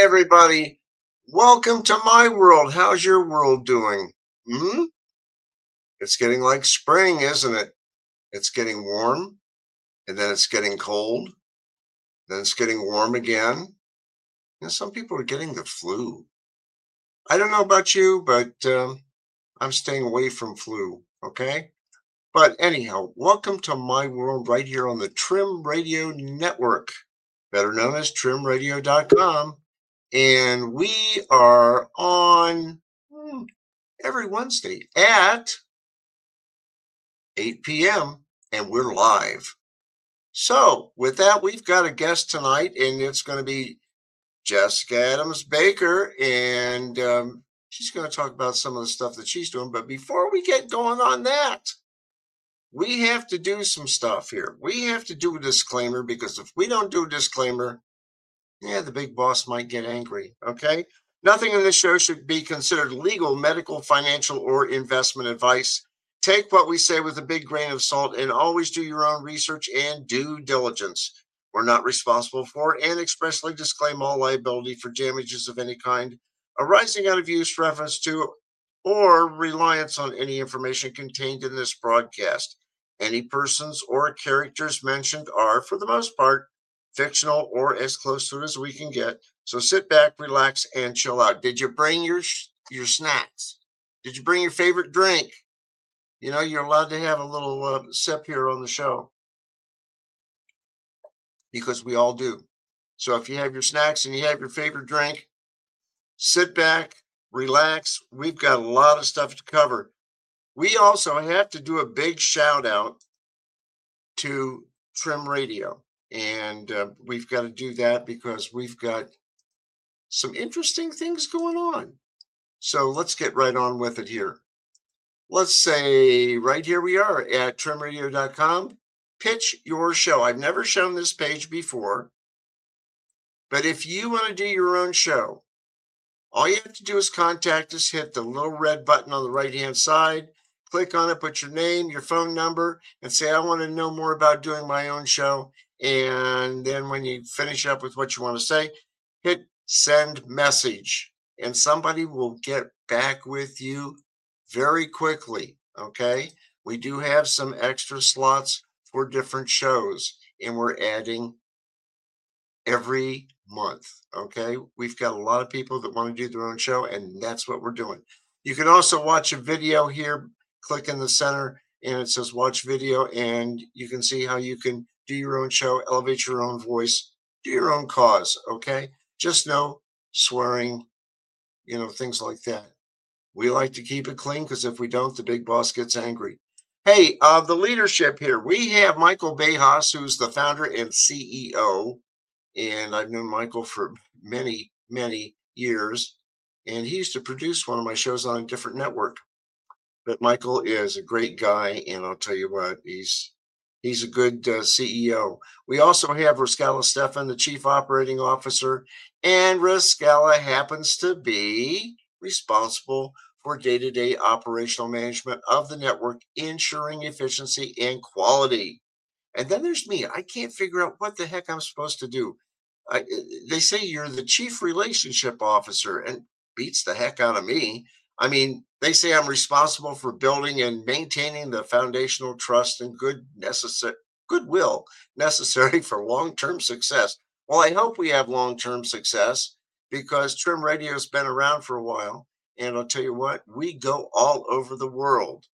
everybody. Welcome to my world. How's your world doing? It's getting like spring, isn't it? It's getting warm, and then it's getting cold, then it's getting warm again. And some people are getting the flu. I don't know about you, but I'm staying away from flu, okay? But anyhow, welcome to my world right here on the Trim Radio Network, better known as trimradio.com. And we are on every Wednesday at 8 p.m. and we're live. So with that, we've got a guest tonight, and it's going to be Jessica Adams Baker, and she's going to talk about some of the stuff that she's doing. But before we get going on that, we have to do some stuff here. We have to do a disclaimer, because if we don't do a disclaimer, the big boss might get angry, okay? Nothing in this show should be considered legal, medical, financial, or investment advice. Take what we say with a big grain of salt, and always do your own research and due diligence. We're not responsible for and expressly disclaim all liability for damages of any kind arising out of use, reference to, or reliance on any information contained in this broadcast. Any persons or characters mentioned are, for the most part, fictional or as close to it as we can get. So sit back, relax, and chill out. Did you bring your snacks? Did you bring your favorite drink? You know, you're allowed to have a little sip here on the show, because we all do. So if you have your snacks and you have your favorite drink, sit back, relax. We've got a lot of stuff to cover. We also have to do a big shout out to Trim Radio. And we've got to do that because we've got some interesting things going on. So let's get right on with it here. Let's say right here we are at trimradio.com. Pitch your show. I've never shown this page before, but if you want to do your own show, all you have to do is contact us. Hit the little red button on the right-hand side. Click on it, put your name, your phone number, and say, I want to know more about doing my own show. And then when you finish up with what you want to say, hit send message, and somebody will get back with you very quickly. Okay. We do have some extra slots for different shows, and we're adding every month. Okay. We've got a lot of people that want to do their own show, and that's what we're doing. You can also watch a video here. Click in the center and it says watch video, and you can see how you can do your own show, elevate your own voice, do your own cause. Okay. Just no swearing, things like that. We like to keep it clean, because if we don't, the big boss gets angry. Hey, the leadership here, we have Michael Bejas, who's the founder and CEO. And I've known Michael for many, many years. And he used to produce one of my shows on a different network. But Michael is a great guy, and I'll tell you what, he's a good CEO. We also have Rascala Stefan, the Chief Operating Officer, and Rascala happens to be responsible for day-to-day operational management of the network, ensuring efficiency and quality. And then there's me. I can't figure out what the heck I'm supposed to do. They say you're the Chief Relationship Officer, and beats the heck out of me. I mean, they say I'm responsible for building and maintaining the foundational trust and goodwill necessary for long-term success. Well, I hope we have long-term success, because Trim Radio has been around for a while. And I'll tell you what, we go all over the world.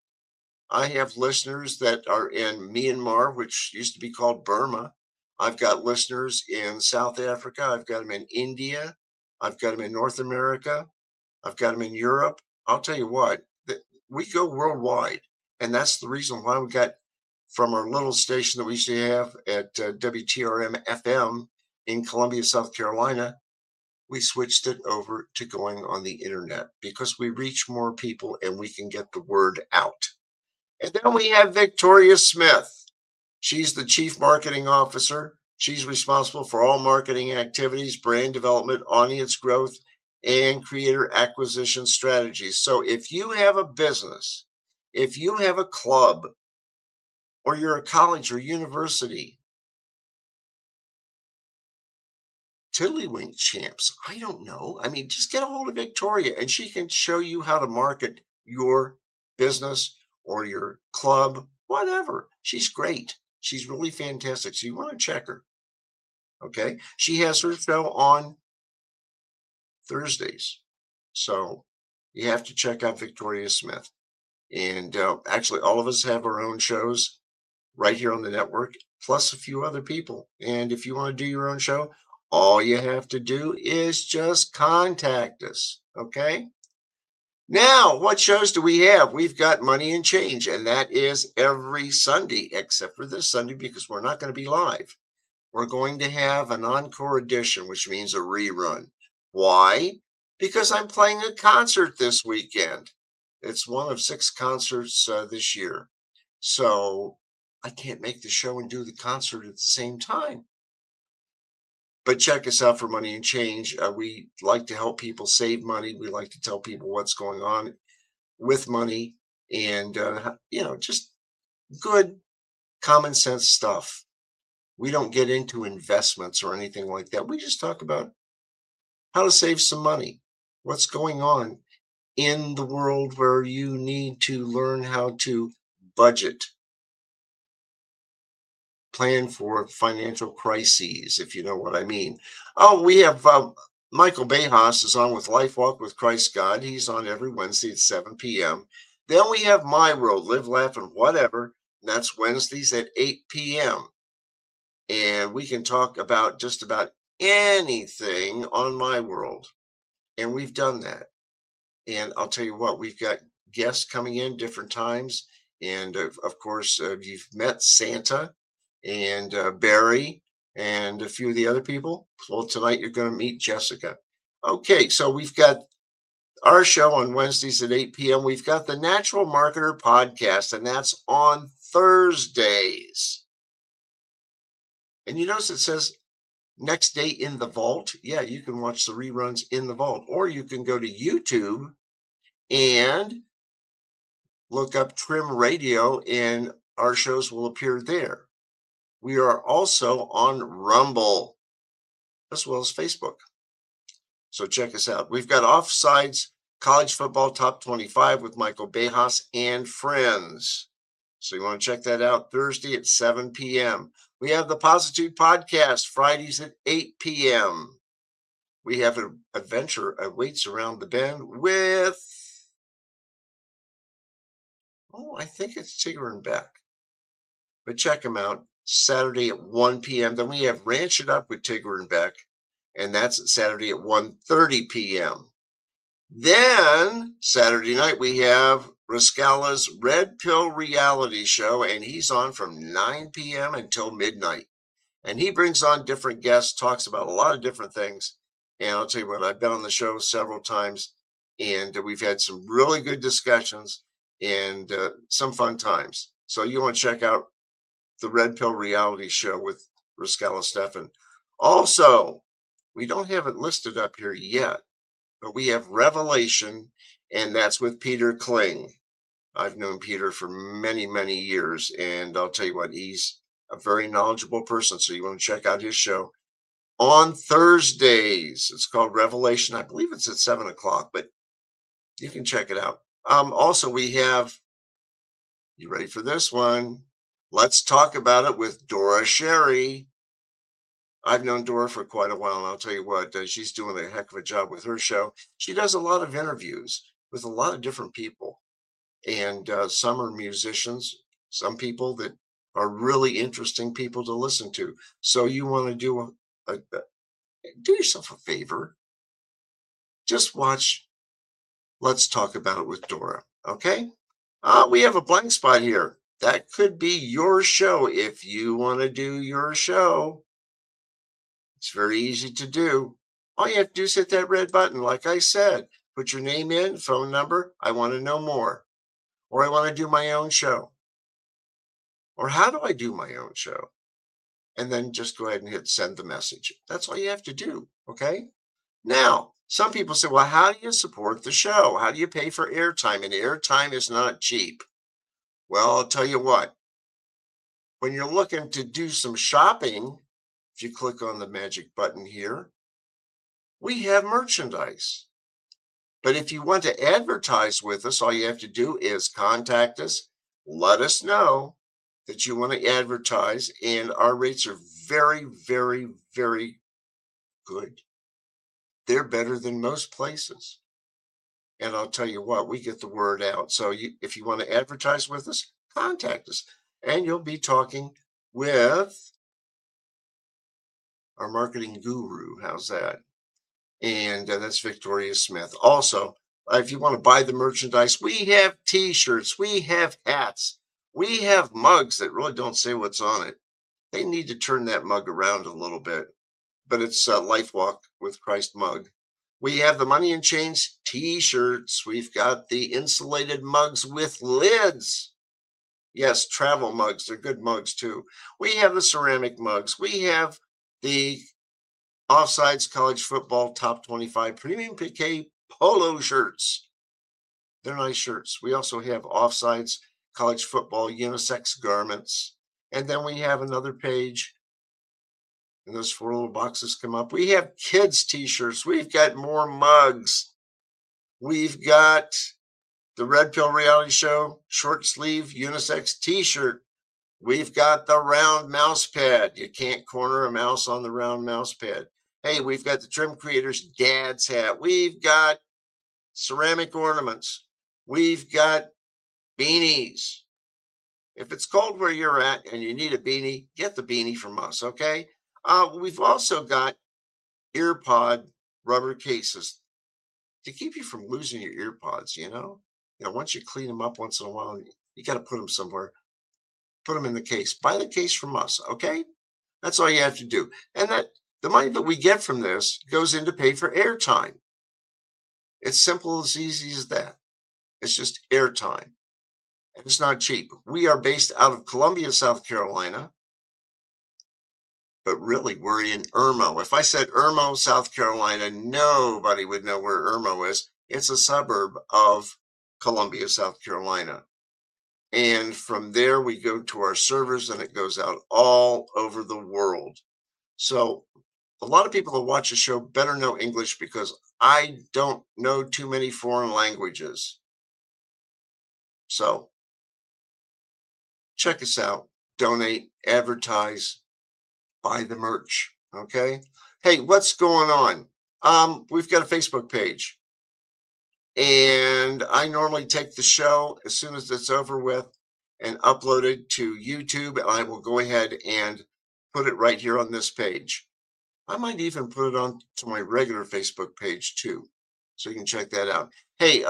I have listeners that are in Myanmar, which used to be called Burma. I've got listeners in South Africa. I've got them in India. I've got them in North America. I've got them in Europe. I'll tell you what, we go worldwide. And that's the reason why we got, from our little station that we used to have at WTRM FM in Columbia, South Carolina, we switched it over to going on the internet, because we reach more people and we can get the word out. And then we have Victoria Smith. She's the Chief Marketing Officer. She's responsible for all marketing activities, brand development, audience growth, and creator acquisition strategies. So if you have a business, if you have a club, or you're a college or university, Tiddlywink champs. I don't know. I mean, just get a hold of Victoria and she can show you how to market your business or your club, whatever. She's great. She's really fantastic. So you want to check her. Okay. She has her show on Thursdays. So you have to check out Victoria Smith. And actually, all of us have our own shows right here on the network, plus a few other people. And if you want to do your own show, all you have to do is just contact us. Okay. Now, what shows do we have? We've got Money and Change, and that is every Sunday, except for this Sunday, because we're not going to be live. We're going to have an encore edition, which means a rerun. Why? Because I'm playing a concert this weekend. It's one of 6 concerts this year. So I can't make the show and do the concert at the same time. But check us out for Money and Change. We like to help people save money. We like to tell people what's going on with money and, just good common sense stuff. We don't get into investments or anything like that. We just talk about how to save some money, what's going on in the world where you need to learn how to budget, plan for financial crises, if you know what I mean. Oh, we have Michael Behas is on with Life Walk with Christ God. He's on every Wednesday at 7 p.m. Then we have My World, Live, Laugh, and Whatever. And that's Wednesdays at 8 p.m. And we can talk about just about anything on My World. And we've done that. And I'll tell you what, we've got guests coming in different times. And of course, you've met Santa and Barry and a few of the other people. Well, tonight you're going to meet Jessica. Okay, so we've got our show on Wednesdays at 8 p.m. We've got the Natural Marketer podcast, and that's on Thursdays. And you notice it says next day in the vault. Yeah, you can watch the reruns in the vault, or you can go to YouTube and look up Trim Radio, and our shows will appear there. We are also on Rumble as well as Facebook. So check us out. We've got Offsides College Football Top 25 with Michael Behas and friends. So you want to check that out Thursday at 7 p.m. We have the Positude Podcast Fridays at 8 p.m. We have an adventure awaits around the bend with, I think it's Tigger and Beck. But check them out Saturday at 1 p.m. Then we have Ranch It Up with Tigger and Beck, and that's Saturday at 1:30 p.m. Then Saturday night we have Rascala's Red Pill Reality Show, and he's on from 9 p.m. until midnight. And he brings on different guests, talks about a lot of different things. And I'll tell you what, I've been on the show several times, and we've had some really good discussions and some fun times. So you want to check out the Red Pill Reality Show with Rascala Stefan. Also, we don't have it listed up here yet, but we have Revelation, and that's with Peter Kling. I've known Peter for many, many years, and I'll tell you what, he's a very knowledgeable person, so you want to check out his show on Thursdays. It's called Revelation. I believe it's at 7 o'clock, but you can check it out. Also, we have, you ready for this one? Let's talk about it with Dora Sherry. I've known Dora for quite a while, and I'll tell you what, she's doing a heck of a job with her show. She does a lot of interviews with a lot of different people, and some are musicians, some people that are really interesting people to listen to. So you want to do do yourself a favor. Just watch Let's Talk About It with Dora, okay? We have a blank spot here. That could be your show if you want to do your show. It's very easy to do. All you have to do is hit that red button, like I said. Put your name in, phone number. I want to know more. Or I want to do my own show. Or how do I do my own show? And then just go ahead and hit send the message. That's all you have to do, okay? Now, some people say, well, how do you support the show? How do you pay for airtime? And airtime is not cheap. Well, I'll tell you what. When you're looking to do some shopping, if you click on the magic button here, We have merchandise. But if you want to advertise with us, all you have to do is contact us, let us know that you want to advertise, and our rates are very, very, very good. They're better than most places. And I'll tell you what, we get the word out. So if you want to advertise with us, contact us. And you'll be talking with our marketing guru. How's that? And that's Victoria Smith. Also, if you want to buy the merchandise, we have t-shirts, we have hats, we have mugs that really don't say what's on it. They need to turn that mug around a little bit, but it's a Life Walk with Christ mug. We have the Money and Chains t-shirts. We've got the insulated mugs with lids. Yes, travel mugs. They're good mugs too. We have the ceramic mugs. We have the Offsides College Football Top 25 Premium PK polo shirts. They're nice shirts. We also have Offsides College Football unisex garments. And then we have another page, and those 4 little boxes come up. We have kids t-shirts. We've got more mugs. We've got the Red Pill Reality Show short sleeve unisex t-shirt. We've got the round mouse pad. You can't corner a mouse on the round mouse pad. Hey, we've got the Trim Creators Dad's hat. We've got ceramic ornaments. We've got beanies. If it's cold where you're at and you need a beanie, get the beanie from us, okay? We've also got earpod rubber cases to keep you from losing your earpods, you know? Once you clean them up once in a while, you got to put them somewhere. Put them in the case. Buy the case from us, okay? That's all you have to do. And that the money that we get from this goes in to pay for airtime. It's simple, as easy as that. It's just airtime. And it's not cheap. We are based out of Columbia, South Carolina. But really, we're in Irmo. If I said Irmo, South Carolina, nobody would know where Irmo is. It's a suburb of Columbia, South Carolina. And from there, we go to our servers, and it goes out all over the world. So a lot of people that watch the show better know English, because I don't know too many foreign languages. So check us out, donate, advertise, buy the merch, okay? Hey, what's going on? We've got a Facebook page, and I normally take the show as soon as it's over with and upload it to YouTube. I will go ahead and put it right here on this page. I might even put it on to my regular Facebook page too, so you can check that out. Hey,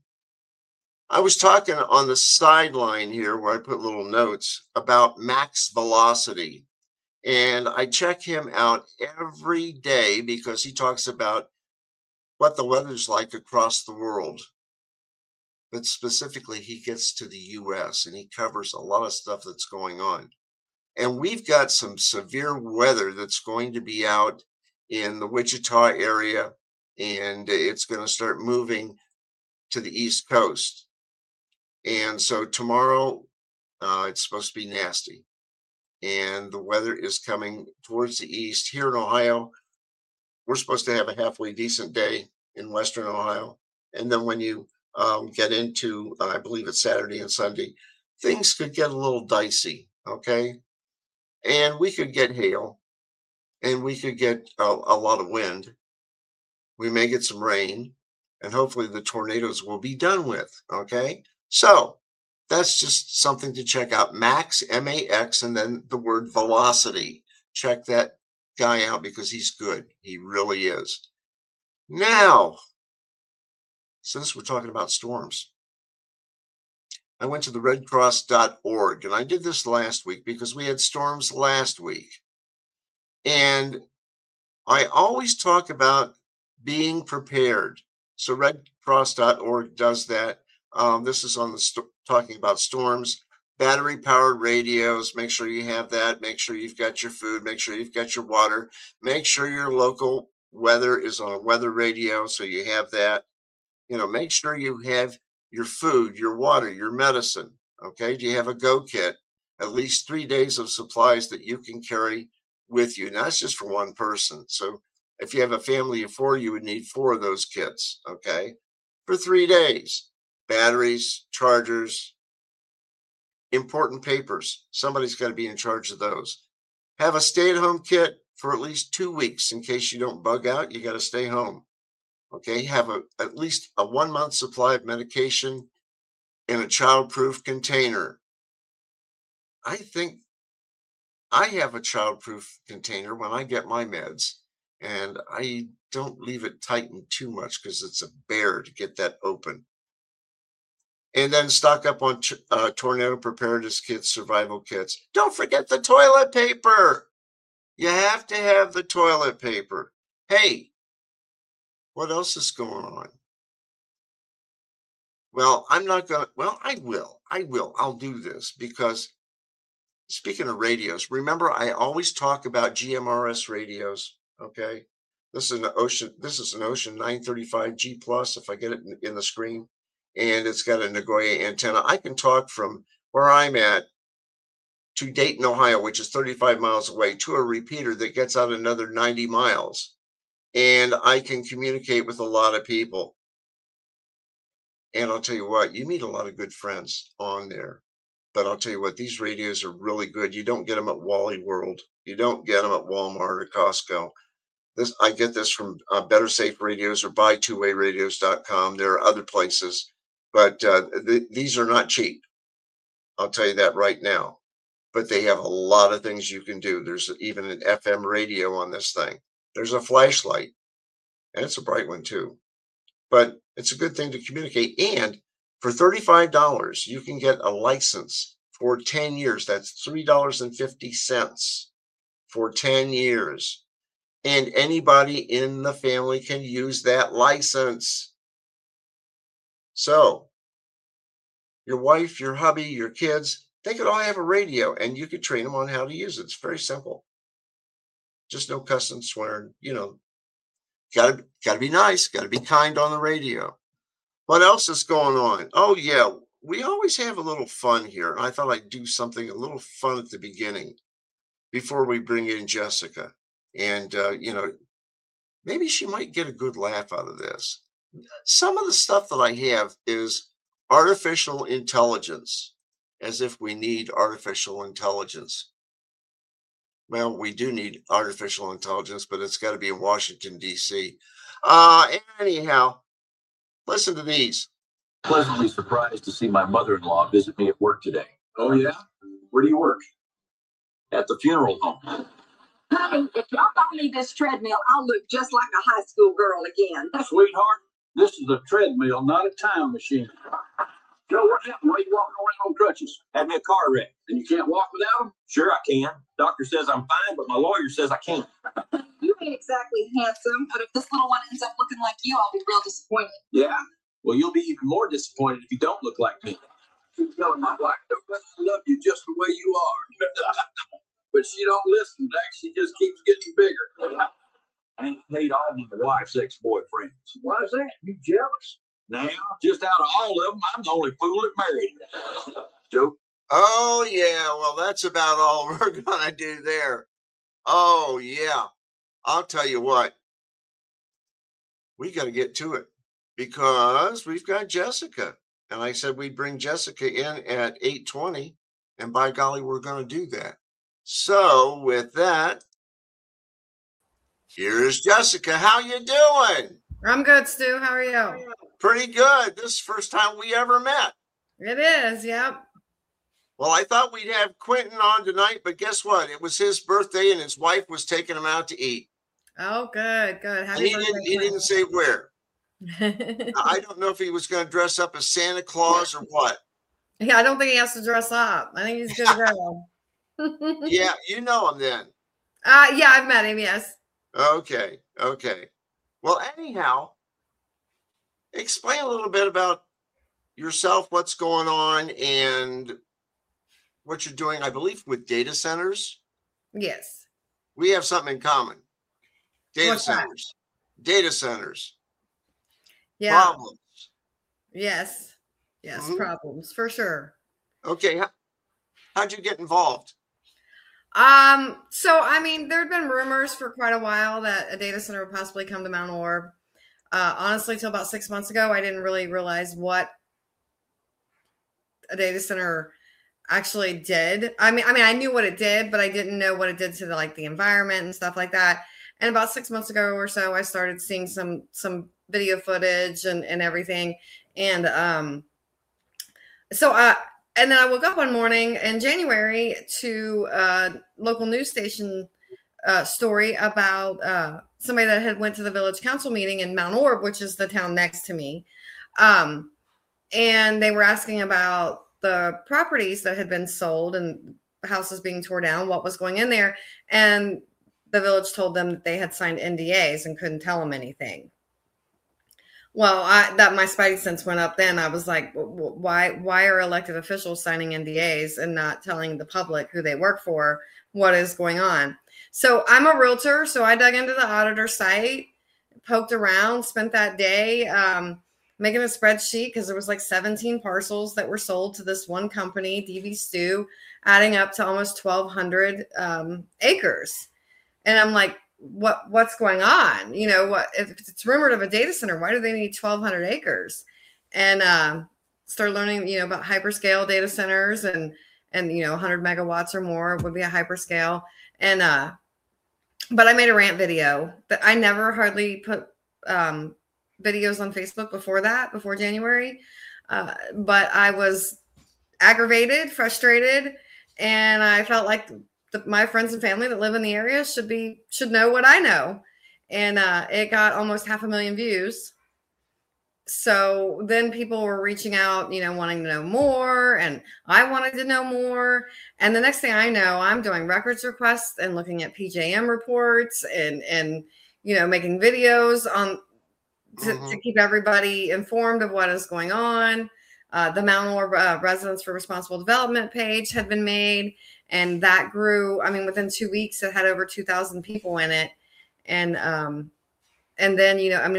I was talking on the sideline here where I put little notes about Max Velocity. And I check him out every day because he talks about what the weather's like across the world. But specifically, he gets to the US and he covers a lot of stuff that's going on. And we've got some severe weather that's going to be out in the Wichita area, and it's going to start moving to the East Coast. And so tomorrow, it's supposed to be nasty. And the weather is coming towards the east. Here in Ohio, we're supposed to have a halfway decent day in Western Ohio. And then when you get into, I believe it's Saturday and Sunday, things could get a little dicey, okay? And we could get hail, and we could get a lot of wind. We may get some rain, and hopefully the tornadoes will be done with, okay? So that's just something to check out. Max, M-A-X, and then the word velocity. Check that guy out because he's good. He really is. Now, since we're talking about storms, I went to the redcross.org, and I did this last week because we had storms last week. And I always talk about being prepared. So redcross.org does that. This is on the talking about storms, battery powered radios. Make sure you have that. Make sure you've got your food. Make sure you've got your water. Make sure your local weather is on a weather radio, so you have that. Make sure you have your food, your water, your medicine. Okay. Do you have a go kit? At least 3 days of supplies that you can carry with you. And that's just for one person. So If you have a family of 4, you would need 4 of those kits, okay, for 3 days. Batteries, chargers, important papers. Somebody's got to be in charge of those. Have a stay-at-home kit for at least 2 weeks in case you don't bug out. You got to stay home. Okay, have at least a 1-month supply of medication in a child-proof container. I think I have a child-proof container when I get my meds, and I don't leave it tightened too much because it's a bear to get that open. And then stock up on tornado preparedness kits, survival kits. Don't forget the toilet paper. You have to have the toilet paper. Hey, what else is going on? Well, I'm not going to, well, I will. I'll do this because speaking of radios, remember I always talk about GMRS radios, okay? This is an Ocean 935 G Plus if I get it in the screen, and it's got a Nagoya antenna. I can talk from where I'm at to Dayton, Ohio, which is 35 miles away, to a repeater that gets out another 90 miles. And I can communicate with a lot of people. And I'll tell you what, you meet a lot of good friends on there. But I'll tell you what, these radios are really good. You don't get them at Wally World. You don't get them at Walmart or Costco. I get this from Better Safe Radios or buytwowayradios.com. There are other places, but these are not cheap. I'll tell you that right now. But they have a lot of things you can do. There's even an FM radio on this thing. There's a flashlight, and it's a bright one too. But it's a good thing to communicate. And for $35, you can get a license for 10 years. That's $3.50 for 10 years. And anybody in the family can use that license. So your wife, your hubby, your kids, they could all have a radio and you could train them on how to use it. It's very simple. Just no cussing, swearing, gotta be nice, gotta be kind on the radio. What else is going on? Oh yeah, we always have a little fun here. And I thought I'd do something a little fun at the beginning before we bring in Jessica. And maybe she might get a good laugh out of this. Some of the stuff that I have is artificial intelligence, as if we need artificial intelligence. Well, we do need artificial intelligence, but it's got to be in Washington, D.C. Anyhow, listen to these. Pleasantly surprised to see my mother-in-law visit me at work today. Oh, yeah? Where do you work? At the funeral home. Honey, if y'all buy me this treadmill, I'll look just like a high school girl again. Sweetheart, this is a treadmill, not a time machine. Joe, what happened? Why are you walking around on crutches? Had me a car wreck. And you can't walk without them? Sure I can. Doctor says I'm fine, but my lawyer says I can't. You ain't exactly handsome, but if this little one ends up looking like you, I'll be real disappointed. Yeah? Well, you'll be even more disappointed if you don't look like me. Keep telling my wife, I love you just the way you are. But she don't listen, Jack. She just keeps getting bigger. I ain't paid all of my wife's ex-boyfriends. Why is that? You jealous? Now, just out of all of them, I'm the only fool that married her. Joe? Oh, yeah. Well, that's about all we're going to do there. Oh, yeah. I'll tell you what. We got to get to it because we've got Jessica. And I said we'd bring Jessica in at 8:20. And by golly, we're going to do that. So with that, here's Jessica. How you doing? I'm good, Stu. How are you? Pretty good. This is the first time we ever met. It is, yep. Well, I thought we'd have Quentin on tonight, but guess what? It was his birthday and his wife was taking him out to eat. Oh, good. Happy birthday, he didn't say where. I don't know if he was going to dress up as Santa Claus or what. Yeah, I don't think he has to dress up. I think he's good to go. Yeah, you know him then. Yeah, I've met him, yes. Okay. Well, anyhow, explain a little bit about yourself, what's going on, and what you're doing, I believe, with data centers. Yes. We have something in common. Data What's centers. Yeah. Problems. Yes. Problems, for sure. Okay. How'd you get involved? So I mean, there had been rumors for quite a while that a data center would possibly come to Mount Orb. Honestly, till about 6 months ago, I didn't really realize what a data center actually did. I mean, I knew what it did, but I didn't know what it did to the environment and stuff like that. And about 6 months ago or so, I started seeing some video footage and everything. And and then I woke up one morning in January to a local news station story about somebody that had went to the village council meeting in Mount Orb, which is the town next to me. And they were asking about the properties that had been sold and houses being torn down, what was going in there. And the village told them that they had signed NDAs and couldn't tell them anything. Well, my spidey sense went up then. I was like, why are elected officials signing NDAs and not telling the public who they work for what is going on? So I'm a realtor. So I dug into the auditor site, poked around, spent that day making a spreadsheet because there was 17 parcels that were sold to this one company, DV Stu, adding up to almost 1,200 acres. And I'm like, what's going on? What if it's rumored of a data center? Why do they need 1,200 acres? And start learning, about hyperscale data centers and 100 megawatts or more would be a hyperscale. And but I made a rant video that I never hardly put videos on Facebook before January. But I was aggravated, frustrated, and I felt like my friends and family that live in the area should know what I know. And it got almost 500,000 views. So then people were reaching out, wanting to know more, and I wanted to know more. And the next thing I know, I'm doing records requests and looking at PJM reports and making videos on to keep everybody informed of what is going on. The Mount Orb Residents for Responsible Development page had been made, and that grew. I mean, within 2 weeks, it had over 2,000 people in it, and then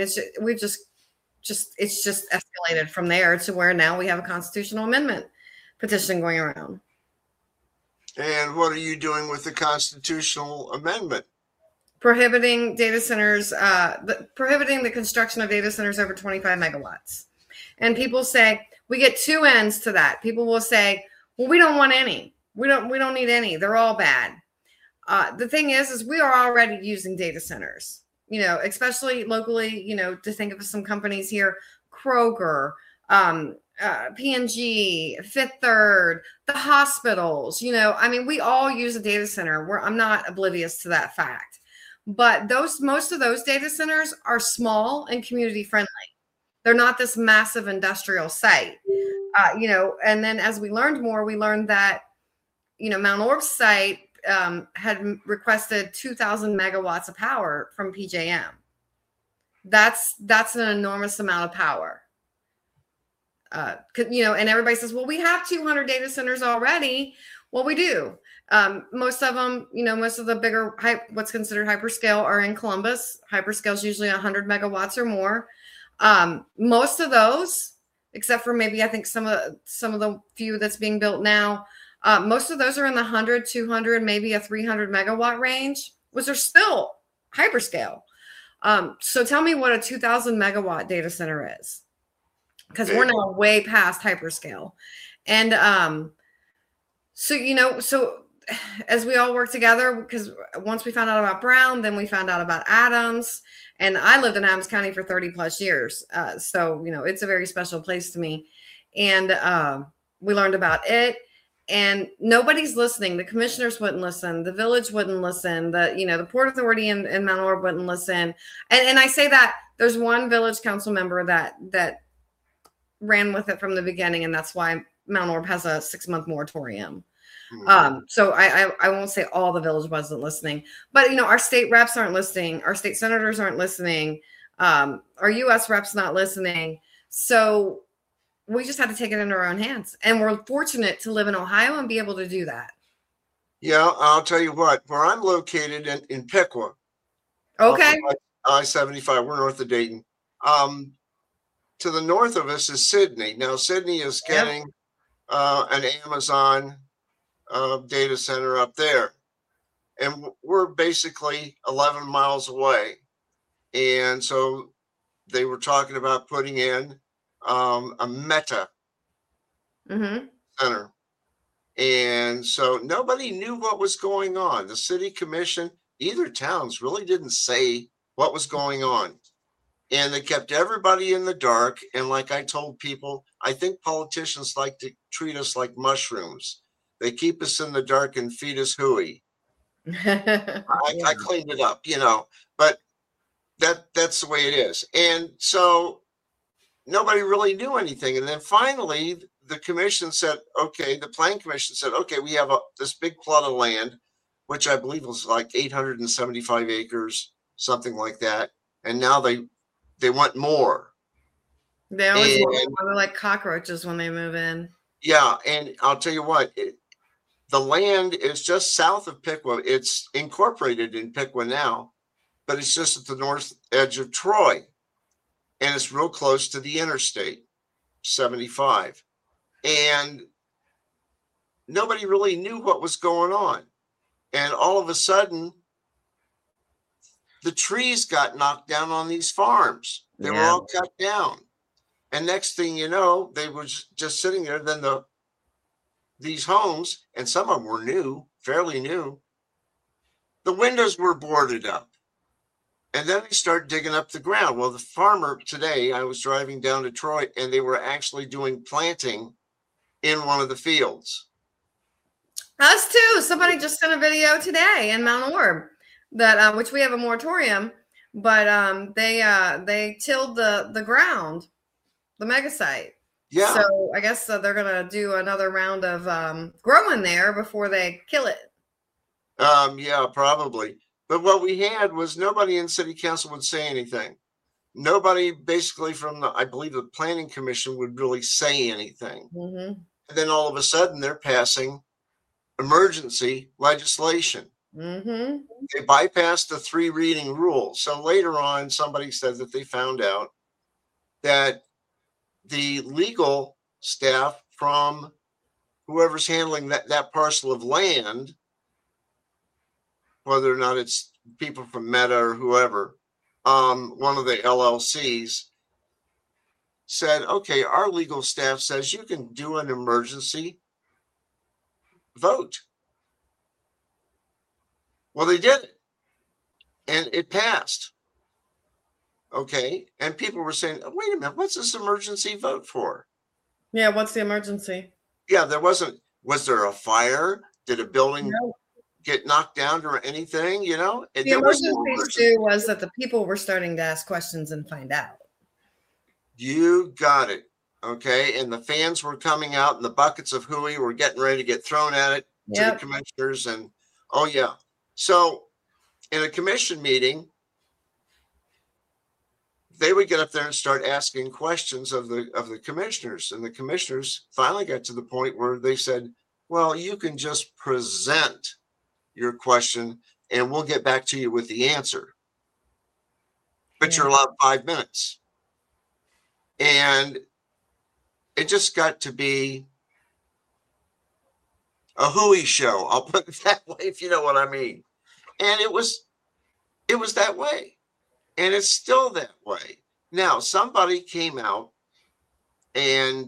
it's just escalated from there to where now we have a constitutional amendment petition going around. And what are you doing with the constitutional amendment? Prohibiting data centers, prohibiting the construction of data centers over 25 megawatts. And people say, we get two ends to that. People will say, well, we don't want any. We don't need any. They're all bad. The thing is we are already using data centers, especially locally, to think of some companies here, Kroger, P&G, Fifth Third, the hospitals, we all use a data center. I'm not oblivious to that fact. But most of those data centers are small and community friendly. They're not this massive industrial site, and then as we learned more, we learned that, Mount Orb's site had requested 2,000 megawatts of power from PJM. That's an enormous amount of power. And everybody says, well, we have 200 data centers already. Well, we do. Most of them, most of the bigger what's considered hyperscale are in Columbus. Hyperscale is usually 100 megawatts or more. Most of those, except for maybe I think some of the few that's being built now, most of those are in the 100, 200, maybe a 300 megawatt range, which are still hyperscale. So tell me what a 2,000 megawatt data center is, because we're now way past hyperscale. And so as we all work together, because once we found out about Brown, then we found out about Adams, and I lived in Adams County for 30 plus years. So, it's a very special place to me. And we learned about it, and nobody's listening. The commissioners wouldn't listen. The village wouldn't listen. The Port Authority in Mount Orb wouldn't listen. And I say that there's one village council member that ran with it from the beginning, and that's why Mount Orb has a 6-month moratorium. So I won't say all the village wasn't listening, but our state reps aren't listening. Our state senators aren't listening. Our U.S. reps not listening. So we just had to take it into our own hands, and we're fortunate to live in Ohio and be able to do that. Yeah, I'll tell you what. Where I'm located in Piqua. Okay. I-75. We're north of Dayton. To the north of us is Sydney. Now Sydney is getting an Amazon data center up there. and we're basically 11 miles away. And so they were talking about putting in a Meta Mm-hmm. center. And so nobody knew what was going on. The city commission, either towns really didn't say what was going on. And they kept everybody in the dark. And like I told people, I think politicians like to treat us like mushrooms. They keep us in the dark and feed us hooey. I cleaned it up, but that's the way it is. And so nobody really knew anything. And then finally, the commission said, okay, the planning commission said, okay, we have this big plot of land, which I believe was like 875 acres, something like that. And now they want more. They always And- want more. They're like cockroaches when they move in. Yeah, and I'll tell you what, the land is just south of Piqua. It's incorporated in Piqua now, but it's just at the north edge of Troy. And it's real close to the interstate, 75. And nobody really knew what was going on. And all of a sudden, the trees got knocked down on these farms. They were all cut down. And next thing you know, they were just sitting there. Then these homes, and some of them were new, fairly new, the windows were boarded up. And then they start digging up the ground. Well, the farmer today, I was driving down to Troy, and they were actually doing planting in one of the fields. Us too. Somebody just sent a video today in Mount Orb that which we have a moratorium, but they tilled the ground, the mega site. Yeah. So I guess they're gonna do another round of growing there before they kill it. Yeah, probably. But what we had was nobody in city council would say anything. Nobody basically from I believe the planning commission would really say anything. Mm-hmm. And then all of a sudden they're passing emergency legislation. Mm-hmm. They bypassed the 3 reading rule. So later on, somebody said that they found out that the legal staff from whoever's handling that parcel of land, whether or not it's people from Meta or whoever, one of the LLCs said, okay, our legal staff says you can do an emergency vote. Well, they did it, and it passed. Okay, and people were saying, wait a minute, what's this emergency vote for? Yeah, what's the emergency? Yeah, was there a fire? Did a building get knocked down or anything? The emergency, Stu, was that the people were starting to ask questions and find out. You got it. Okay, and the fans were coming out, and the buckets of hooey were getting ready to get thrown at it to the commissioners, and oh yeah. So in a commission meeting, they would get up there and start asking questions of the commissioners, and the commissioners finally got to the point where they said, well, you can just present your question and we'll get back to you with the answer, but you're allowed 5 minutes. And it just got to be a hooey show, I'll put it that way, if you know what I mean. And it was that way, and it's still that way. Now, somebody came out, and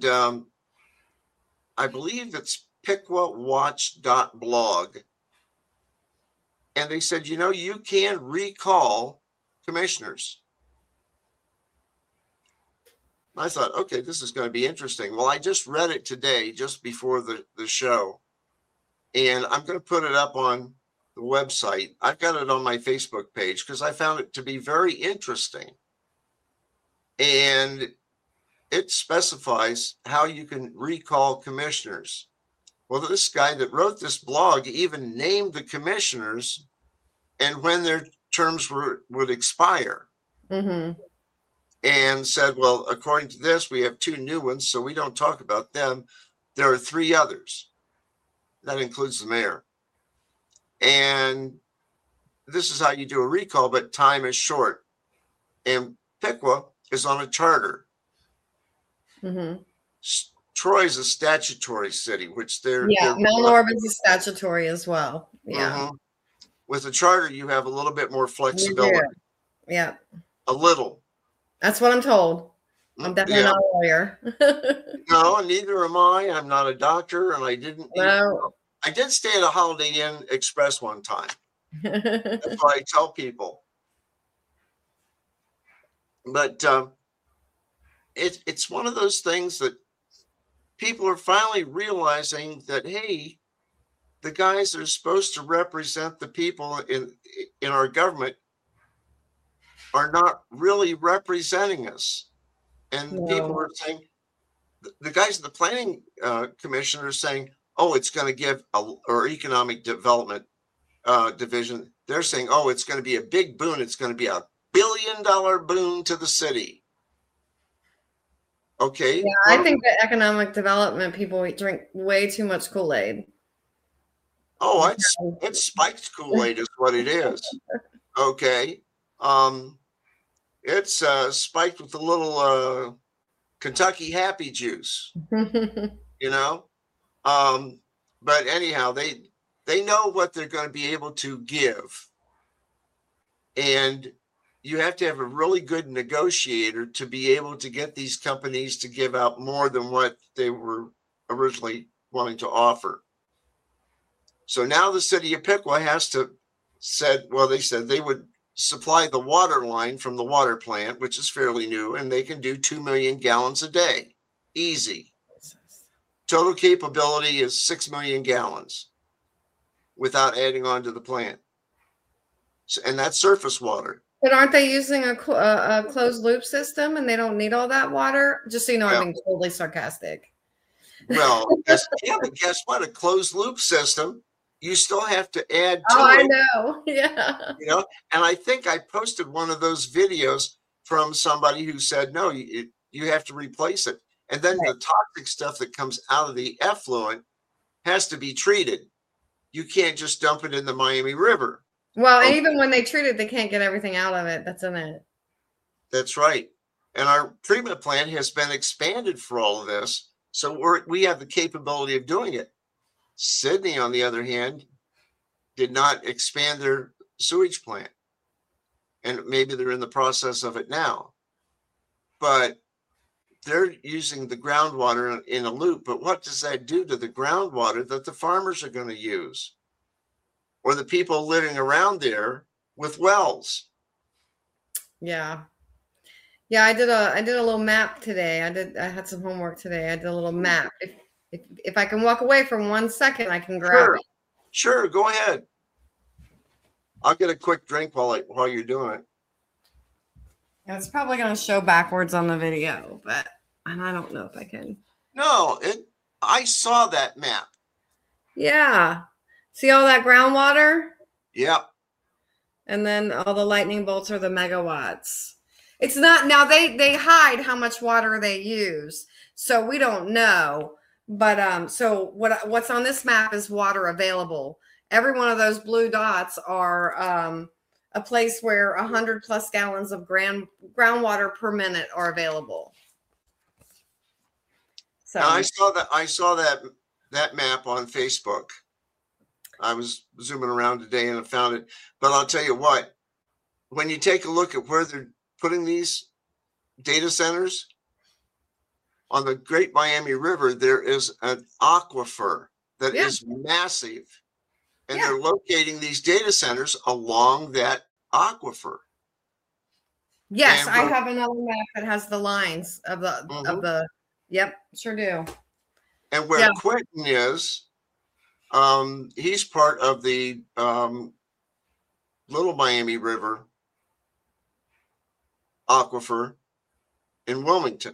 I believe it's piquawatch.blog, and they said, you can recall commissioners. I thought, okay, this is going to be interesting. Well, I just read it today, just before the show, and I'm going to put it up on the website. I've got it on my Facebook page because I found it to be very interesting. And it specifies how you can recall commissioners. Well, this guy that wrote this blog even named the commissioners and when their terms would expire. Mm-hmm. And said, well, according to this, we have 2 new ones, so we don't talk about them. There are 3 others. That includes the mayor. And this is how you do a recall, but time is short. And Piqua is on a charter. Mm-hmm. Troy is a statutory city, which they're Mount Orb is a statutory as well. Yeah. Mm-hmm. With a charter, you have a little bit more flexibility. Yeah. A little. That's what I'm told. I'm definitely Yeah. not a lawyer. No, neither am I. I'm not a doctor, and I didn't. No. I did stay at a Holiday Inn Express one time. That's what I tell people. But it's one of those things that people are finally realizing that, hey, the guys that are supposed to represent the people in our government are not really representing us. And people No. are saying, the guys in the planning commission are saying, oh, it's going to give or economic development division. They're saying, oh, it's going to be a big boon. It's going to be $1 billion boon to the city. Okay. Yeah, I think that economic development people drink way too much Kool-Aid. Oh, it's spiked Kool-Aid is what it is. Okay. It's spiked with a little Kentucky Happy Juice, you know. But anyhow, they know what they're going to be able to give, and you have to have a really good negotiator to be able to get these companies to give out more than what they were originally wanting to offer. So now the city of Piqua they said they would supply the water line from the water plant, which is fairly new, and they can do 2 million gallons a day. Easy. Total capability is 6 million gallons without adding on to the plant. And that's surface water. But aren't they using a closed loop system and they don't need all that water? Just so you know, I'm being totally sarcastic. Well, but guess what? A closed loop system, you still have to add to I it. know. Yeah. You know, and I think I posted one of those videos from somebody who said, no, you have to replace it. And then the toxic stuff that comes out of the effluent has to be treated. You can't just dump it in the Miami River. Well, and even when they treat it, they can't get everything out of it that's in it. That's right. And our treatment plant has been expanded for all of this. So we have the capability of doing it. Sydney, on the other hand, did not expand their sewage plant. And maybe they're in the process of it now. But they're using the groundwater in a loop. But what does that do to the groundwater that the farmers are going to use? Or the people living around there with wells? Yeah. Yeah, I did a little map today. I had some homework today. I did a little map. If I can walk away for 1 second, I can grab it. Sure, go ahead. I'll get a quick drink while you're doing it. It's probably going to show backwards on the video, and I don't know if I can. No, I saw that map. Yeah. See all that groundwater? Yep. And then all the lightning bolts are the megawatts. It's not, now they hide how much water they use, so we don't know. But so what's on this map is water available. Every one of those blue dots are a place where 100+ gallons of groundwater per minute are available. So now, I saw that map on Facebook. I was zooming around today and I found it. But I'll tell you what, when you take a look at where they're putting these data centers on the Great Miami River, there is an aquifer that is massive. And they're locating these data centers along that aquifer. Yes, I have another map that has the lines of the yep, sure do. And where Quentin is, he's part of the Little Miami River aquifer in Wilmington.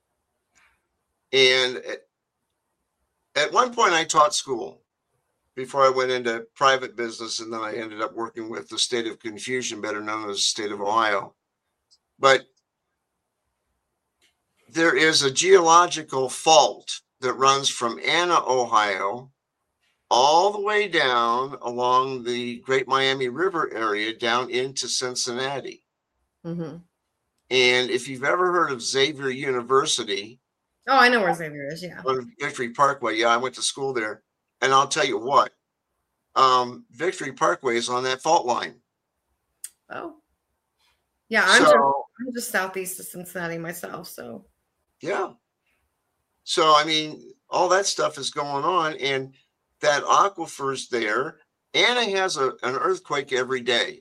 And at one point I taught school before I went into private business, and then I ended up working with the State of Confusion, better known as the state of Ohio. But there is a geological fault that runs from Anna, Ohio, all the way down along the Great Miami River area down into Cincinnati. Mm-hmm. And if you've ever heard of Xavier University. Oh, I know where Xavier is, yeah. On Victory Parkway. Yeah, I went to school there. And I'll tell you what, Victory Parkway is on that fault line. Oh, yeah. So I'm just southeast of Cincinnati myself. So yeah. So I mean, all that stuff is going on, and that aquifer's there. Anna has an earthquake every day.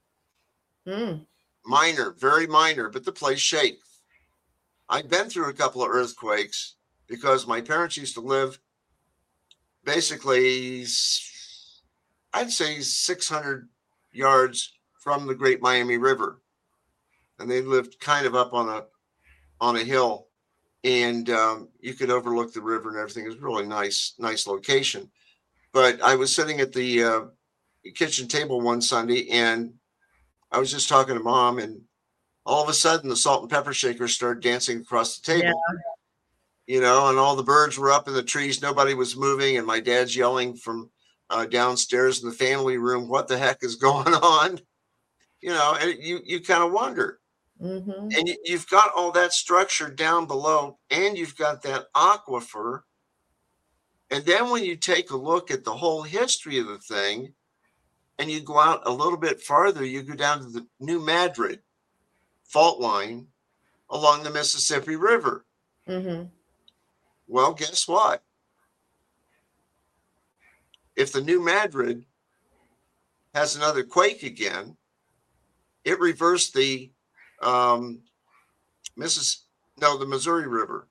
Minor, very minor, but the place shakes. I've been through a couple of earthquakes because my parents used to live basically, I'd say 600 yards from the Great Miami River. And they lived kind of up on a hill, and you could overlook the river and everything. It was really nice location. But I was sitting at the kitchen table one Sunday, and I was just talking to Mom, and all of a sudden the salt and pepper shakers started dancing across the table. You know, and all the birds were up in the trees. Nobody was moving, and my dad's yelling from downstairs in the family room, "What the heck is going on?" You know, and you kind of wonder. And you've got all that structure down below, and you've got that aquifer. And then when you take a look at the whole history of the thing, and you go out a little bit farther, you go down to the New Madrid fault line along the Mississippi River. Well, guess what? If the New Madrid has another quake again, it reversed the Missouri River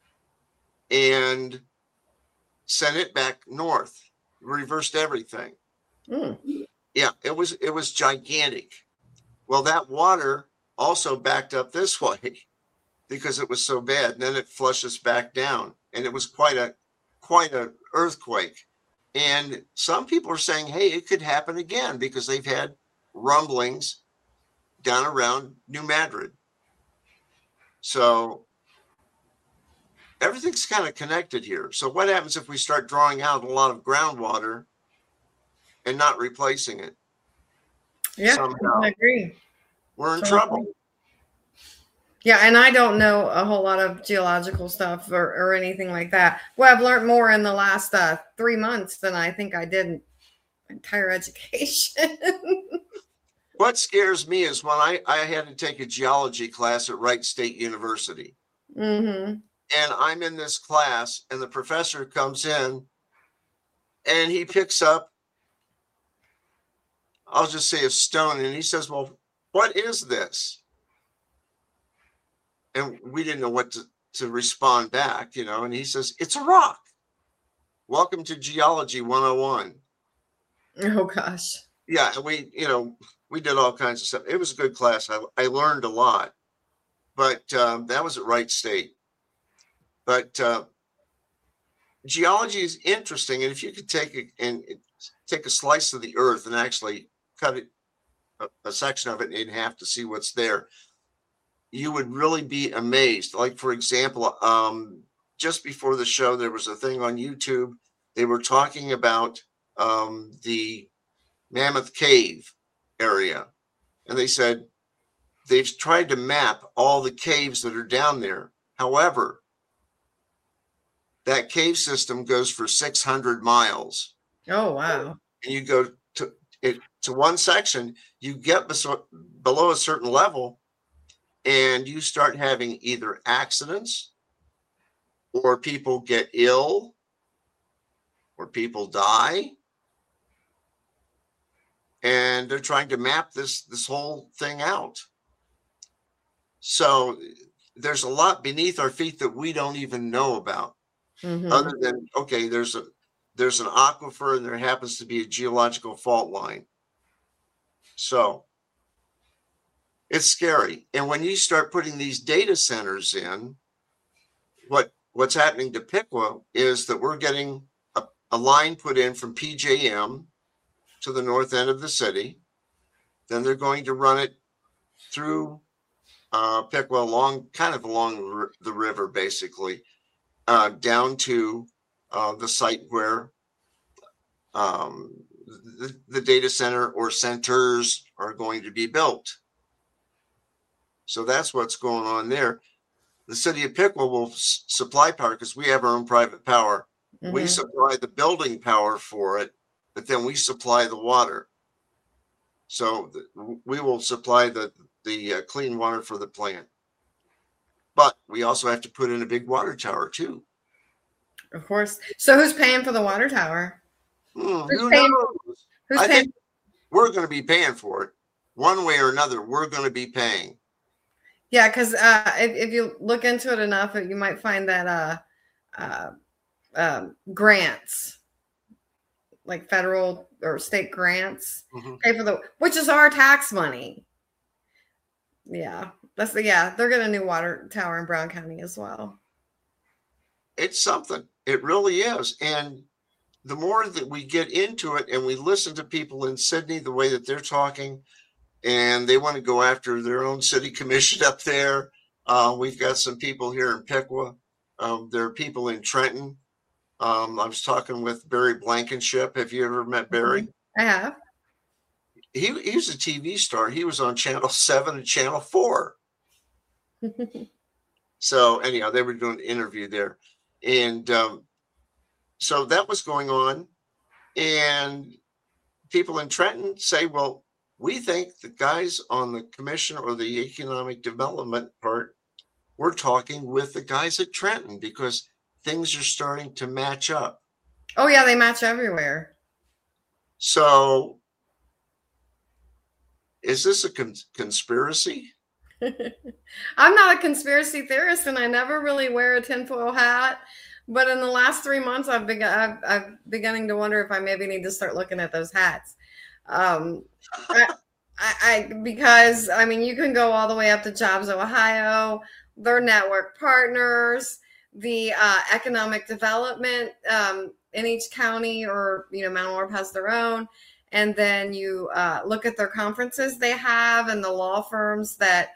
and sent it back north, reversed everything. Yeah, it was gigantic. Well, that water also backed up this way because it was so bad. And then it flushes back down, and it was quite a earthquake. And some people are saying, hey, it could happen again because they've had rumblings down around New Madrid. So everything's kind of connected here. So what happens if we start drawing out a lot of groundwater and not replacing it? Yeah, somehow? I agree. We're in trouble. Yeah, and I don't know a whole lot of geological stuff or anything like that. Well, I've learned more in the last 3 months than I think I did in my entire education. What scares me is when I had to take a geology class at Wright State University. And I'm in this class, and the professor comes in, and he picks up, I'll just say, a stone, and he says, well, what is this? And we didn't know what to respond back, you know, and he says, it's a rock. Welcome to Geology 101. Oh, gosh. Yeah, and we did all kinds of stuff. It was a good class. I learned a lot, but that was at Wright State. But geology is interesting, and if you could take a slice of the earth and actually cut it, a section of it in half to see what's there, you would really be amazed. Like, for example, just before the show, there was a thing on YouTube. They were talking about the Mammoth Cave area. And they said they've tried to map all the caves that are down there. However, that cave system goes for 600 miles. Oh, wow. And you go to one section, you get below a certain level, and you start having either accidents, or people get ill, or people die. And they're trying to map this whole thing out. So there's a lot beneath our feet that we don't even know about. Other than, okay, there's an aquifer, and there happens to be a geological fault line. So it's scary. And when you start putting these data centers in, what's happening to Piqua is that we're getting a line put in from PJM to the north end of the city. Then they're going to run it through Piqua along the river, basically, down to the site where the data center or centers are going to be built. So that's what's going on there. The city of Piqua will supply power because we have our own private power. We supply the building power for it, but then we supply the water. So we will supply the clean water for the plant. But we also have to put in a big water tower too. Of course. So who's paying for the water tower? Who paying- knows? Who's I paying? think we're going to be paying for it one way or another. We're going to be paying. Yeah, because if you look into it enough, you might find that grants, like federal or state grants, pay for which is our tax money. Yeah, they're getting a new water tower in Brown County as well. It's something. It really is. And the more that we get into it and we listen to people in Sydney, the way that they're talking, and they want to go after their own city commission up there. We've got some people here in Piqua. There are people in Trenton. I was talking with Barry Blankenship. Have you ever met Barry? I have. He was a TV star. He was on Channel 7 and Channel 4. So anyhow, they were doing an interview there. And so that was going on. And people in Trenton say, well, we think the guys on the commission or the economic development part, we're talking with the guys at Trenton because things are starting to match up. Oh, yeah, they match everywhere. So is this a conspiracy? I'm not a conspiracy theorist, and I never really wear a tinfoil hat. But in the last 3 months, I've beginning to wonder if I maybe need to start looking at those hats. Because I mean, you can go all the way up to Jobs Ohio, their network partners, the economic development in each county, or Mount Orab has their own, and then you look at their conferences they have and the law firms that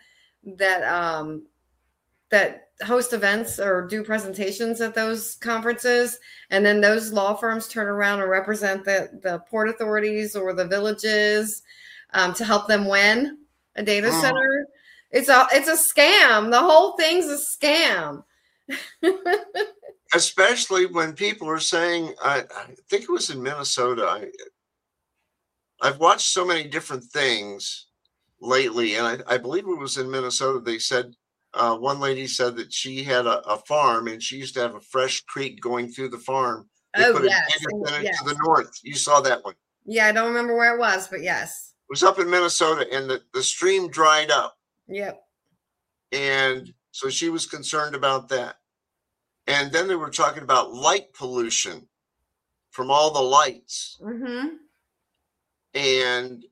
host events or do presentations at those conferences, and then those law firms turn around and represent the port authorities or the villages to help them win a data center. It's a scam. The whole thing's a scam. Especially when people are saying, I think it was in Minnesota. I've watched so many different things lately, and I believe it was in Minnesota. They said, one lady said that she had a farm, and she used to have a fresh creek going through the farm. They put a data center to the north. You saw that one. Yeah, I don't remember where it was, but yes. It was up in Minnesota, and the stream dried up. Yep. And so she was concerned about that. And then they were talking about light pollution from all the lights. Mm-hmm. And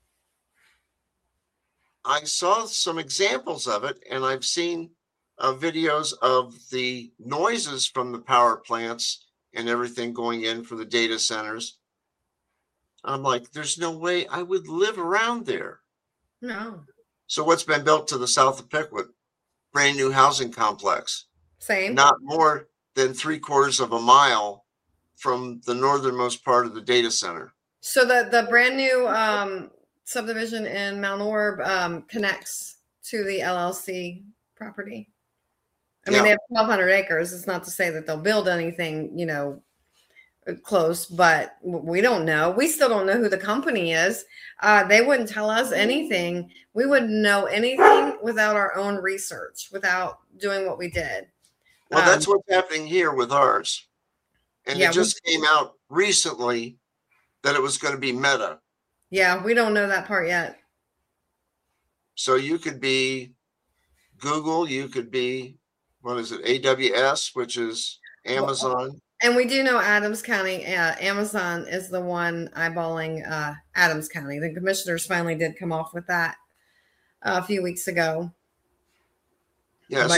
I saw some examples of it, and I've seen videos of the noises from the power plants and everything going in for the data centers. I'm like, there's no way I would live around there. No. So what's been built to the south of Piqua? Brand new housing complex. Same. Not more than 3/4 of a mile from the northernmost part of the data center. So the brand new subdivision in Mount Orab connects to the LLC property. I mean, they have 1,200 acres. It's not to say that they'll build anything, close, but we don't know. We still don't know who the company is. They wouldn't tell us anything. We wouldn't know anything without our own research, without doing what we did. Well, that's what's happening here with ours. And it just came out recently that it was going to be Meta. Yeah, we don't know that part yet. So you could be Google, you could be, what is it, AWS, which is Amazon. And we do know Adams County, Amazon is the one eyeballing Adams County. The commissioners finally did come off with that a few weeks ago. Yeah,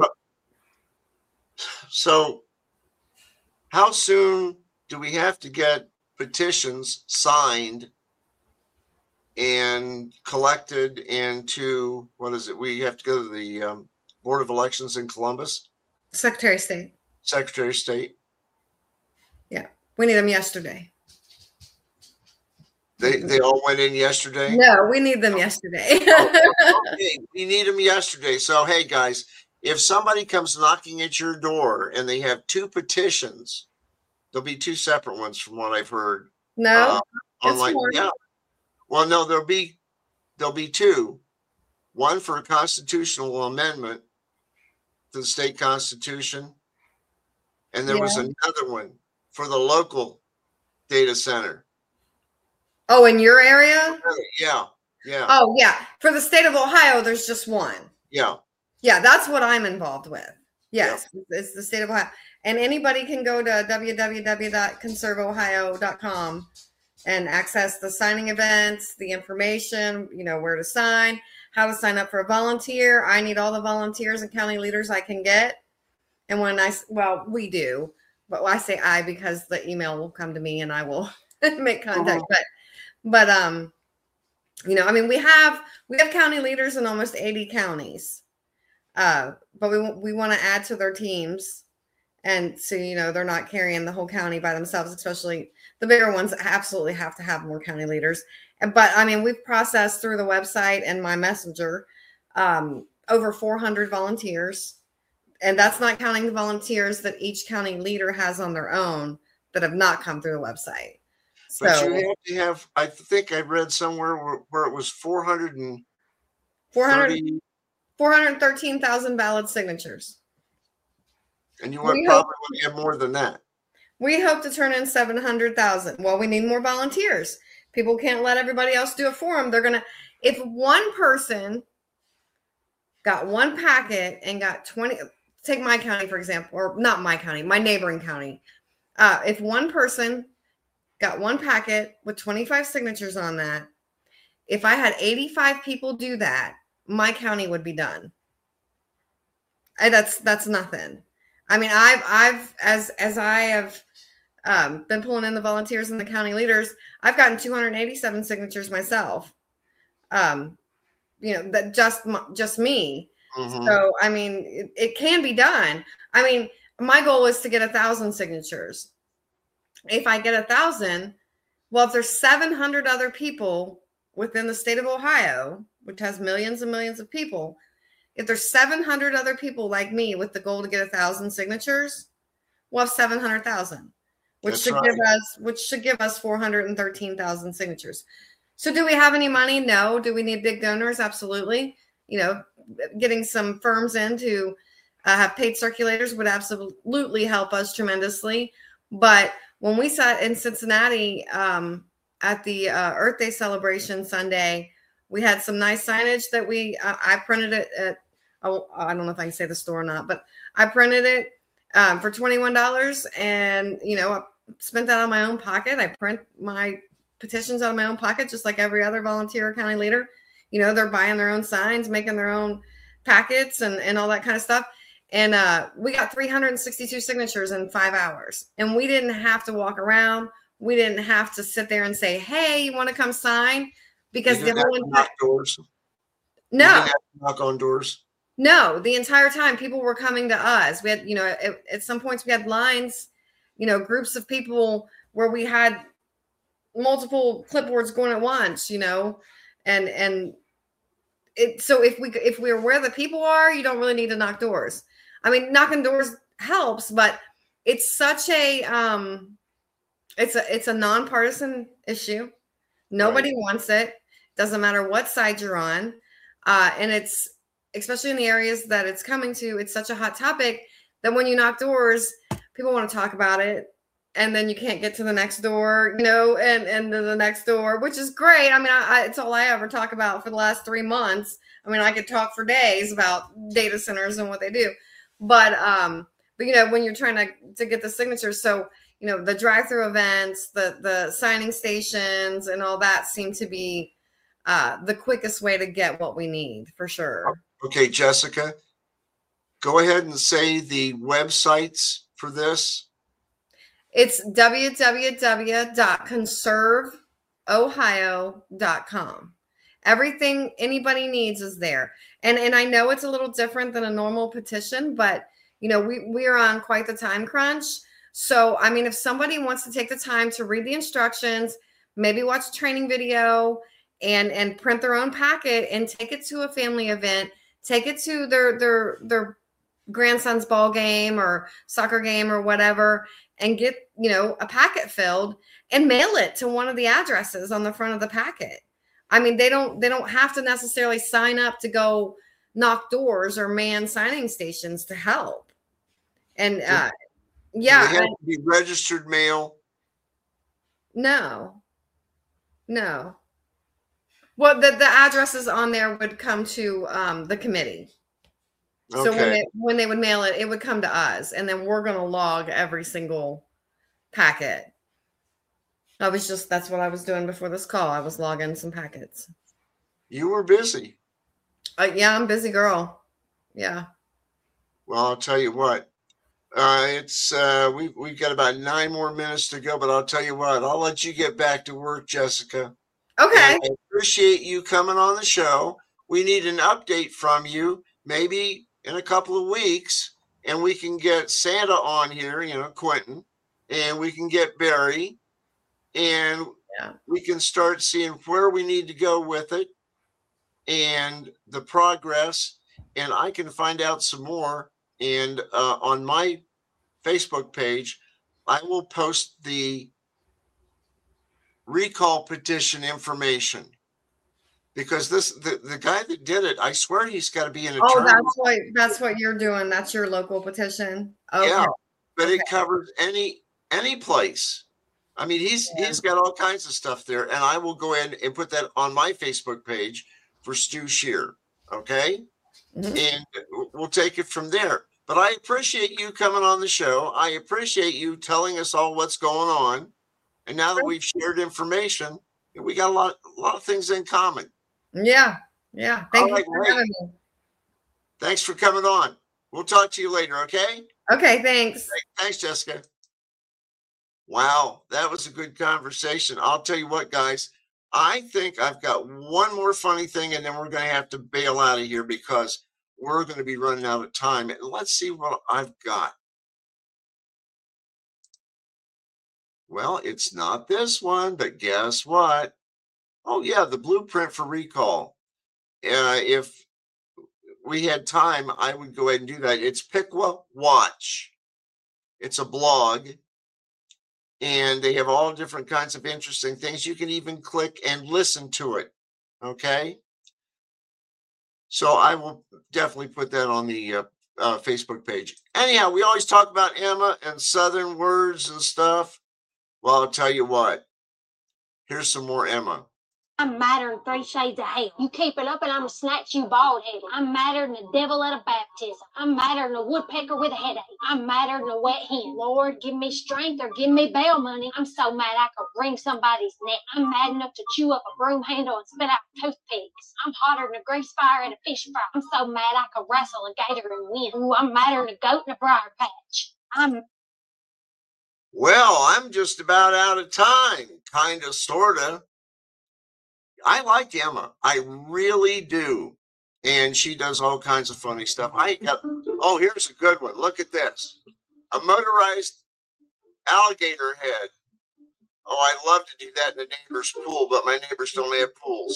so how soon do we have to get petitions signed and collected into, what is it? We have to go to the Board of Elections in Columbus? Secretary of State. Secretary of State. Yeah, we need them yesterday. They all went in yesterday? No, we need them yesterday. Okay, we need them yesterday. So, hey, guys, if somebody comes knocking at your door and they have 2 petitions, there'll be 2 separate ones from what I've heard. No, on it's like, more. yeah. Well, no, there'll be two. One for a constitutional amendment to the state constitution. And there was Yeah. another one for the local data center. Oh, in your area? Yeah. Yeah. Oh, yeah. For the state of Ohio, there's just one. Yeah. Yeah, that's what I'm involved with. Yes, it's the state of Ohio. And anybody can go to www.conserveohio.com and access the signing events, the information, where to sign, how to sign up for a volunteer. I need all the volunteers and county leaders I can get. And we do, but I say I because the email will come to me and I will make contact. But we have county leaders in almost 80 counties. But we want to add to their teams. And so, they're not carrying the whole county by themselves, especially the bigger ones that absolutely have to have more county leaders. But we've processed through the website and my messenger, over 400 volunteers. And that's not counting the volunteers that each county leader has on their own that have not come through the website. But you have to have, I think I read somewhere where it was 413,000 valid signatures. And you want probably want to have more than that. We hope to turn in 700,000. Well, we need more volunteers. People can't let everybody else do it for them. If one person got one packet and got 20, take my county, for example, or not my county, my neighboring county. If one person got one packet with 25 signatures on that, if I had 85 people do that, my county would be done. That's nothing. I've as I have been pulling in the volunteers and the county leaders, I've gotten 287 signatures myself. That just me. Mm-hmm. So, it can be done. My goal is to get 1,000 signatures. If I get 1,000, well, if there's 700 other people within the state of Ohio, which has millions and millions of people, if there's 700 other people like me with the goal to get 1,000 signatures, we'll have 700,000, which should give us 413,000 signatures. So do we have any money? No. Do we need big donors? Absolutely. Getting some firms in to have paid circulators would absolutely help us tremendously. But when we sat in Cincinnati at the Earth Day celebration Sunday, we had some nice signage that I printed it at, I don't know if I can say the store or not, but I printed it for $21 and, I spent that out of my own pocket. I print my petitions out of my own pocket, just like every other volunteer or county leader. They're buying their own signs, making their own packets and all that kind of stuff. And we got 362 signatures in 5 hours. And we didn't have to walk around. We didn't have to sit there and say, hey, you want to come sign? Because the whole knock doors. No. Knock on doors. No, the entire time people were coming to us. We had, at some points we had lines, groups of people where we had multiple clipboards going at once, and so if we're where the people are, you don't really need to knock doors. Knocking doors helps, but it's such a it's a nonpartisan issue. Nobody wants it. Doesn't matter what side you're on. And it's, especially in the areas that it's coming to, it's such a hot topic that when you knock doors, people want to talk about it. And then you can't get to the next door, and to the next door, which is great. It's all I ever talk about for the last 3 months. I could talk for days about data centers and what they do. But when you're trying to get the signatures, so, the drive-through events, the signing stations and all that seem to be the quickest way to get what we need, for sure. Okay, Jessica, go ahead and say the websites for this. It's www.conserveohio.com. Everything anybody needs is there. And I know it's a little different than a normal petition, but we are on quite the time crunch. So, if somebody wants to take the time to read the instructions, maybe watch a training video and print their own packet and take it to a family event, take it to their grandson's ball game or soccer game or whatever, and get, a packet filled and mail it to one of the addresses on the front of the packet. I mean, they don't have to necessarily sign up to go knock doors or man signing stations to help. And Do they yeah, have to be registered mail? no. Well, the addresses on there would come to the committee. So Okay. when they would mail it, it would come to us, and then we're going to log every single packet. That's what I was doing before this call. I was logging some packets. You were busy. Yeah, I'm a busy girl. Yeah. Well, I'll tell you what. We've got about 9 more minutes to go, but I'll tell you what. I'll let you get back to work, Jessica. Okay. And I appreciate you coming on the show. We need an update from you, maybe in a couple of weeks, and we can get Santa on here, Quentin, and we can get Barry, and we can start seeing where we need to go with it and the progress, and I can find out some more. And on my Facebook page, I will post the recall petition information, because the guy that did it, I swear he's got to be an attorney. Oh, that's what you're doing. That's your local petition. Okay. Yeah, but it covers any place. I mean, he's got all kinds of stuff there, and I will go ahead and put that on my Facebook page for Stu Shear. Okay. Mm-hmm. And we'll take it from there. But I appreciate you coming on the show. I appreciate you telling us all what's going on. And now that we've shared information, we got a lot of things in common. Yeah. Thank you for having me. Thanks for coming on. We'll talk to you later, okay? Okay, thanks. Thanks, Jessica. Wow, that was a good conversation. I'll tell you what, guys. I think I've got one more funny thing, and then we're going to have to bail out of here because we're going to be running out of time. And let's see what I've got. Well, it's not this one, but guess what? Oh, yeah, the blueprint for recall. If we had time, I would go ahead and do that. It's Piqua Watch. It's a blog, and they have all different kinds of interesting things. You can even click and listen to it, okay? So I will definitely put that on the Facebook page. Anyhow, we always talk about Emma and Southern words and stuff. Well, I'll tell you what. Here's some more Emma. I'm madder than 3 shades of hell. You keep it up and I'm gonna snatch you bald headed. I'm madder than the devil at a baptism. I'm madder than a woodpecker with a headache. I'm madder than a wet hen. Lord, give me strength or give me bail money. I'm so mad I could wring somebody's neck. I'm mad enough to chew up a broom handle and spit out toothpicks. I'm hotter than a grease fire at a fish fry. I'm so mad I could wrestle a gator and win. Ooh, I'm madder than a goat in a briar patch. Well, I'm just about out of time, kind of, sort of. I like Emma. I really do. And she does all kinds of funny stuff. Oh, here's a good one. Look at this. A motorized alligator head. Oh, I love to do that in a neighbor's pool, but my neighbors don't have pools.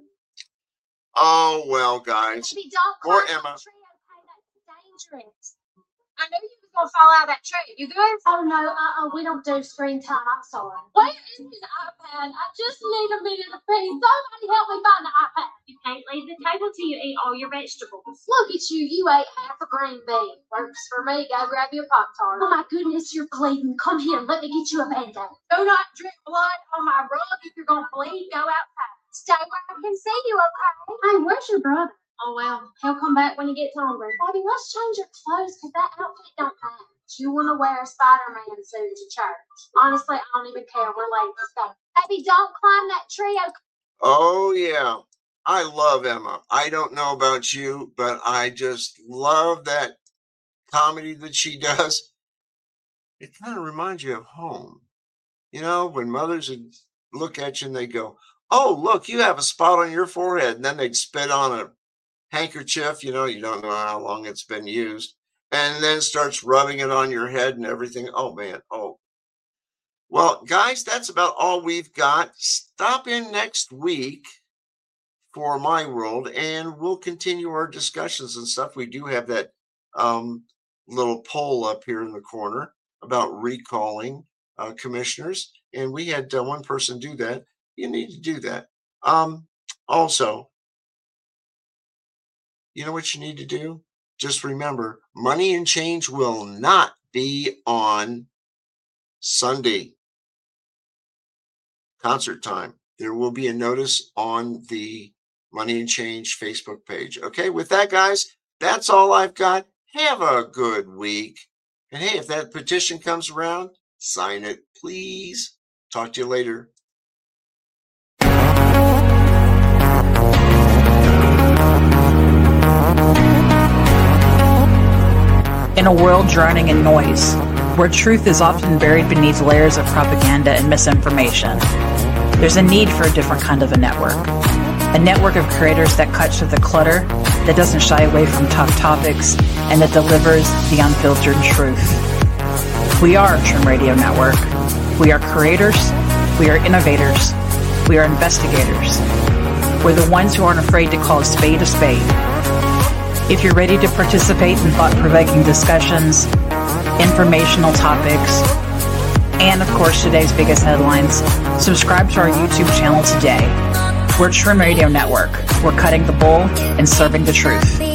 Oh, well, guys. More Emma. Dangerous. I knew you was gonna fall out of that tree. You good? Oh no, we don't do screen time. I'm sorry. Where is his iPad? I just need a minute of peace. Somebody help me find the iPad. You can't leave the table till you eat all your vegetables. Look at you. You ate half a green bean. Works for me. Go grab your Pop-Tart. Oh my goodness, you're bleeding. Come here. Let me get you a Band-Aid. Do not drip blood on my rug. If you're gonna bleed, go outside. Stay where I can see you, okay? Hey, where's your brother? Oh, well, he'll come back when he gets hungry. Bobby, let's change your clothes because that outfit don't match. You want to wear a Spider-Man suit to church. Honestly, I don't even care. We're late. Let's go. Baby, don't climb that tree. Okay? Oh, yeah. I love Emma. I don't know about you, but I just love that comedy that she does. It kind of reminds you of home. You know, when mothers would look at you and they go, oh, look, you have a spot on your forehead. And then they'd spit on a handkerchief, you don't know how long it's been used, and then starts rubbing it on your head and everything. Oh, man. Oh, well, guys, that's about all we've got. Stop in next week for My World, and we'll continue our discussions and stuff. We do have that little poll up here in the corner about recalling commissioners, and we had one person do that. You need to do that. Also, you know what you need to do? Just remember, Money and Change will not be on Sunday concert time. There will be a notice on the Money and Change Facebook page. Okay, with that, guys, that's all I've got. Have a good week. And hey, if that petition comes around, sign it, please. Talk to you later. In a world drowning in noise, where truth is often buried beneath layers of propaganda and misinformation, there's a need for a different kind of a network of creators that cuts through the clutter, that doesn't shy away from tough topics, and that delivers the unfiltered truth. We are Trim Radio Network. We are creators, we are innovators, we are investigators. We're the ones who aren't afraid to call a spade a spade. If you're ready to participate in thought-provoking discussions, informational topics, and of course today's biggest headlines, subscribe to our YouTube channel today. We're Trim Radio Network. We're cutting the bull and serving the truth.